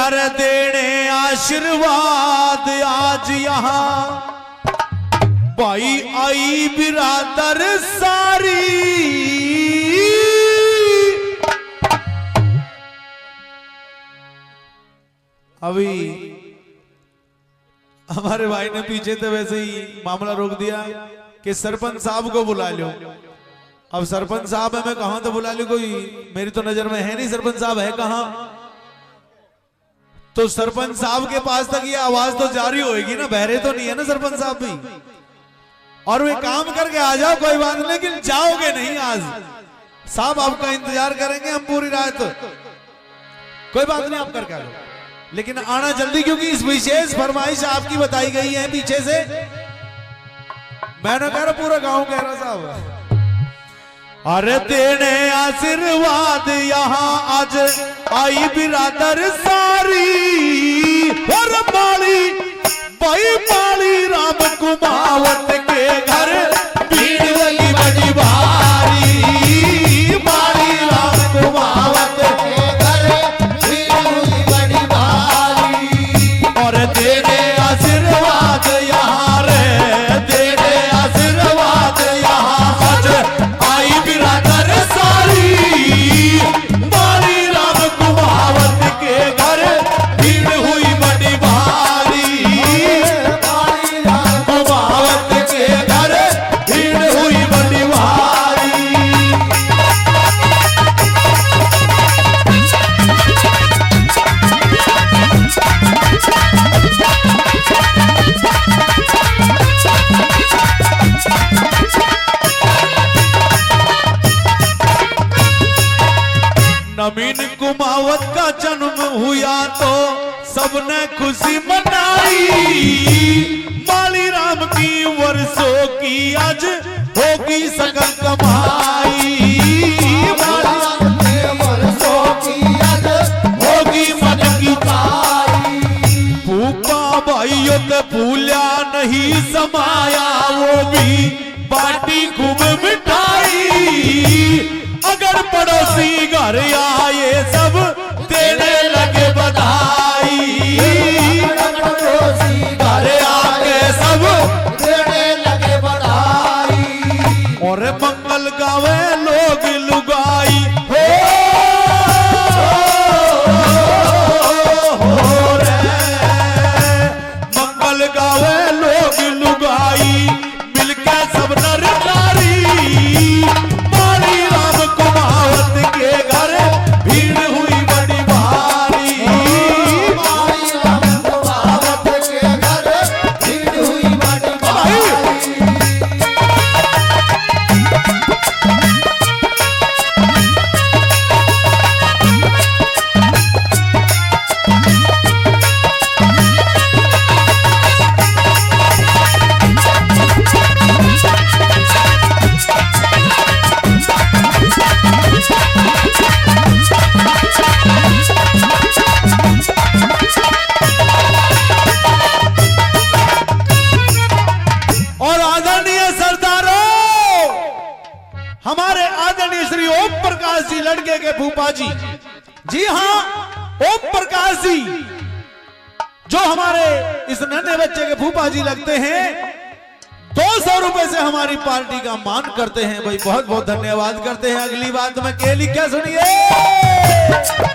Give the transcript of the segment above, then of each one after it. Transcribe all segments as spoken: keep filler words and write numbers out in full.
अरे देने आशीर्वाद आज यहाँ भाई आई बिरादर सारी। अभी हमारे भाई ने पीछे तो वैसे ही मामला रोक दिया कि सरपंच साहब को बुला लो। अब सरपंच साहब है, मैं कहां तो बुला लूं, कोई मेरी तो नजर में है नहीं सरपंच साहब है कहां। तो सरपंच साहब के पास तक ये आवाज तो जारी होगी ना, बहरे तो नहीं है ना सरपंच साहब भी। और वे काम करके आ जाओ कोई बात नहीं, लेकिन जाओगे नहीं आज साहब, आपका इंतजार करेंगे हम पूरी रात। कोई बात नहीं, आप करके आ जाओ, लेकिन आना जल्दी, क्योंकि इस विशेष फरमाइश आपकी बताई गई है पीछे से। मैंने कह रहा पूरा गांव कह रहा साहब। अरे देने आशीर्वाद यहाँ आज आई बिरादर सारी। और माली भाई माली राम कुमावत के घर भीड़ लगी बड़ी भारी। माली राम कुमावत के घर भीड़ लगी बड़ी भारी। और देने आशीर्वाद यहाँ रे, देने आशीर्वाद यहाँ आज आई बिरादर सारी। माली राम कुमावत के घर भीड़ हुई बड़ी भारी। माली राम कुमावत के घर भीड़ हुई बड़ी भारी। नवीन कुमावत का जन्म हुआ तो सबने खुशी मनाई। माली राम की वर्षों की आज होगी सकल कमाई। माली राम की वर्षों की आज होगी मन की कमाई। फूफा भाइयों ते फूला नहीं समाया, वो भी बाटी खूब मिठाई। अगर पड़ोसी घर आए सब देने लगे बधाई। पड़ोसी घर आके सब देने लगे बधाई। और मंगल गावे लोग लुगाई हो, हो रे। मंगल गावे लोग लुगाई मिलके सब नर नारी। माली राम कुमावत के घर भीड़ हुई बड़ी भारी। माली राम कुमावत के घर भीड़ हुई बड़ी भारी। और आदरणीय सरदारों, हमारे आदरणीय श्री ओम प्रकाश जी लड़के के फूफा जी, जी हाँ ओम प्रकाश जी जो हमारे इस नन्हे बच्चे के फूफा जी लगते हैं, दो सौ रुपए से हमारी पार्टी का मान करते हैं। भाई बहुत बहुत धन्यवाद करते हैं। अगली बात में केली क्या सुनिए।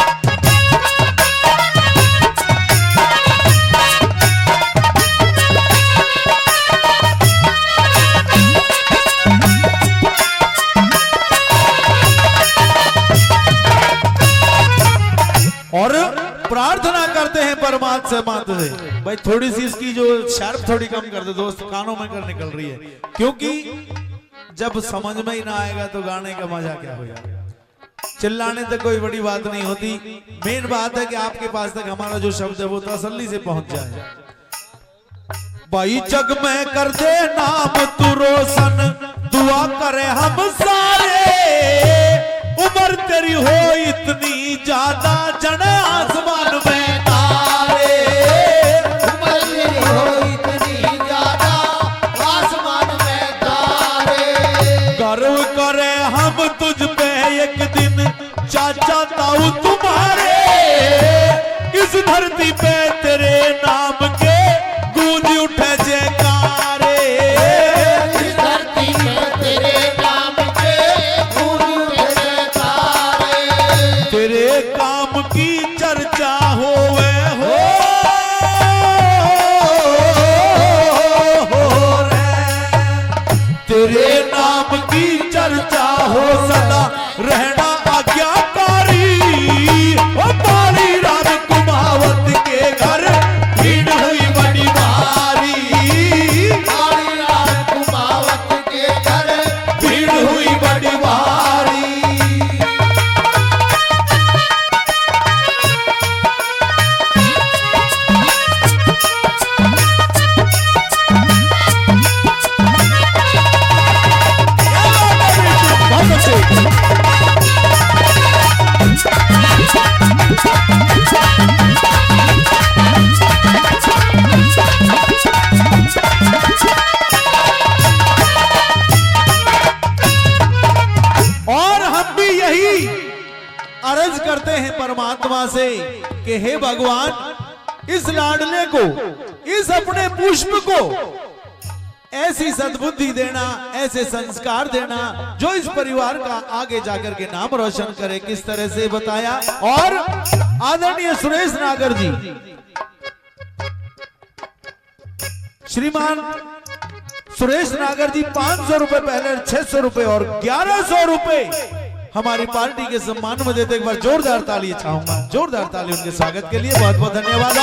और प्रार्थना करते हैं परमात्मा से मात से, भाई थोड़ी सी इसकी जो शार्प थोड़ी कम कर दे दोस्त, कानों में कर निकल रही है। क्योंकि जब समझ में ही ना आएगा तो गाने का मजा क्या होगा। चिल्लाने तक कोई बड़ी बात नहीं होती, मेन बात है कि आपके पास तक हमारा जो शब्द है वो तसल्ली से पहुंच जाए। भाई जग में कर दे नाम तू रोशन, दुआ करे हम सारे। उम्र तेरी हो इतनी ज्यादा जन आसमान में तारे। उम्र तेरी हो इतनी ज्यादा आसमान में तारे। गर्व करे हम तुझ पे एक दिन चाचा ताऊ तुम्हारे। इस धरती पे तेरे नाम के गूंज उठे जयकारे, इस धरती पे तेरे नाम के गूंज उठे जयकारे, तेरे काम की चर्चा होवे हो, हो रे, तेरे नाम की चर्चा हो सदा रहना आज्ञाकारी। ओ बाली राम कुमावत के घर भीड़ हुई बड़ी भारी, बाली राम कुमावत के घर भीड़ हुई बड़ी भारी। और हम भी यही अर्ज करते हैं परमात्मा से कि हे भगवान, इस लाडले को, इस अपने पुष्प को ऐसी सद्बुद्धि देना, ऐसे संस्कार देना जो इस परिवार का आगे जाकर के नाम रोशन करे। किस तरह से बताया। और आदरणीय सुरेश नागर जी, श्रीमान सुरेश नागर जी पांच सौ रुपए पहले, छह सौ रुपए और ग्यारह सौ रुपए हमारी पार्टी के सम्मान में देते। एक बार जोरदार ताली चाहूंगा, जोरदार ताली उनके स्वागत के लिए। बहुत बहुत धन्यवाद।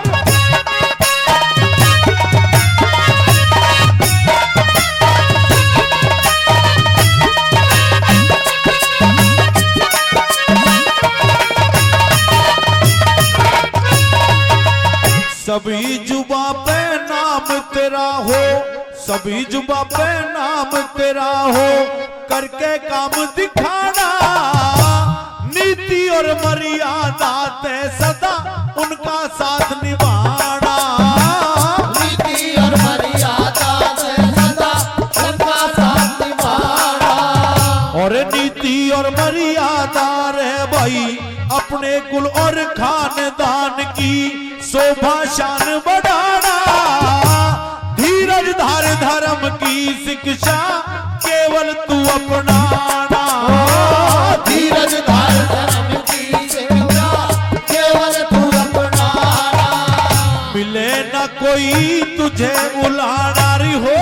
सभी जुबा पे नाम तेरा हो, सभी जुबा पे नाम तेरा हो, करके काम दिखाना, नीति और मर्यादा ते सदा उनका साथ निभाना, नीति और मर्यादा से सदा उनका साथ निभाना, और नीति और मर्यादा रे भाई अपने कुल और खानदान की शोभा शान बढ़ाना, धीरज धार धर्म की शिक्षा केवल तू अपनाना, धीरज धार धर्म की शिक्षा केवल तू अपनाना, मिले न कोई तुझे उलाना री हो,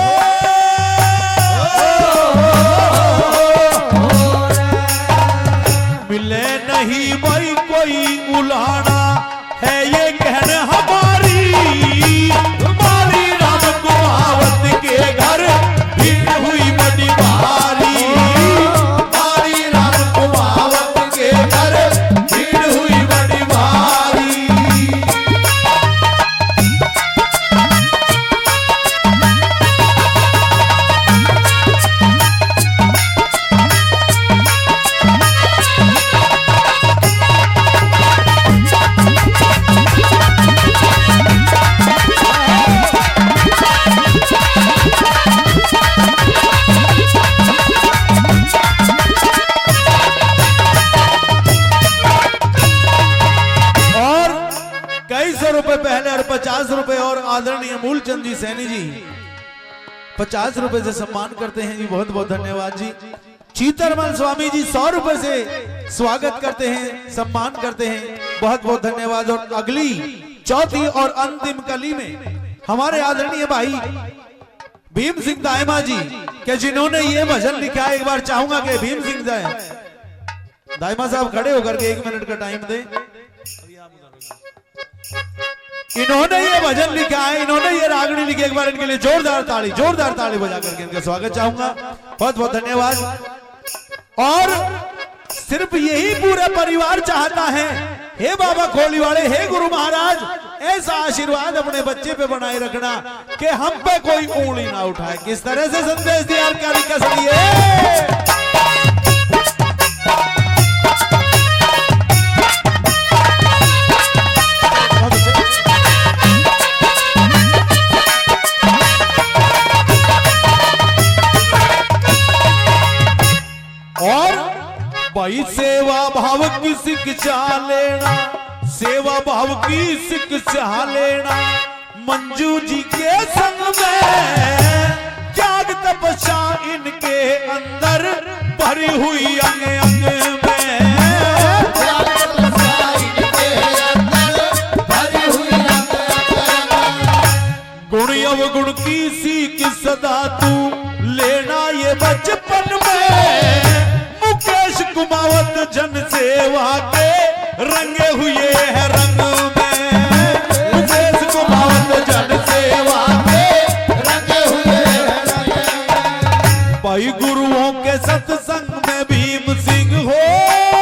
मिले नहीं भाई कोई उलाना है ये कहने हमारी, बाली राम कुमावत के घर भीड़ हुई बड़ी भारी, बाली राम कुमावत के घर भीड़ हुई बड़ी भारी। रुपए पहले और पचास रुपए और आदरणीय मूलचंद जी सैनी जी पचास रुपए से सम्मान करते हैं जी। बहुत बहुत धन्यवाद जी। चीतरमल स्वामी जी सौ रुपए से स्वागत करते हैं, सम्मान करते हैं। बहुत बहुत धन्यवाद। और अगली चौथी और अंतिम कली में हमारे आदरणीय भाई भीम सिंह दायमा जी के जिन्होंने ये भजन लिखा है, एक बार चाहूंगा कि भीम सिंह दायमा साहब खड़े होकर के एक मिनट का टाइम दे। इन्होंने ये भजन लिखा है, इन्होंने ये रागनी लिखी, एक बार इनके लिए जोरदार ताली जोरदार ताली बजा करके इनका स्वागत चाहूंगा। बहुत बहुत धन्यवाद। और सिर्फ यही पूरा परिवार चाहता है, हे बाबा खोलीवाले, हे गुरु महाराज, ऐसा आशीर्वाद अपने बच्चे पे बनाए रखना कि हम पे कोई उंगली ना उठाए। किस तरह से संदेश दिया, क्या लिखा सुनिए। और भाई सेवा भाव की शिक्षा लेना, सेवा भाव की शिक्षा लेना मंजू जी के संग में, त्याग तपस्या इनके अंदर भरी हुई अंग अंग में, त्याग तपस्या इनके अंदर भरी हुई अंग अंग। गुण अवगुण की सीख सदा तू लेना ये बचपन में, मुकेश कुमावत जन सेवा के रंगे हुए है रंग में, मुकेश कुमावत जन सेवा के रंगे हुए हैं रंग में। भाई गुरुओं के सत्संग में भीम सिंह हो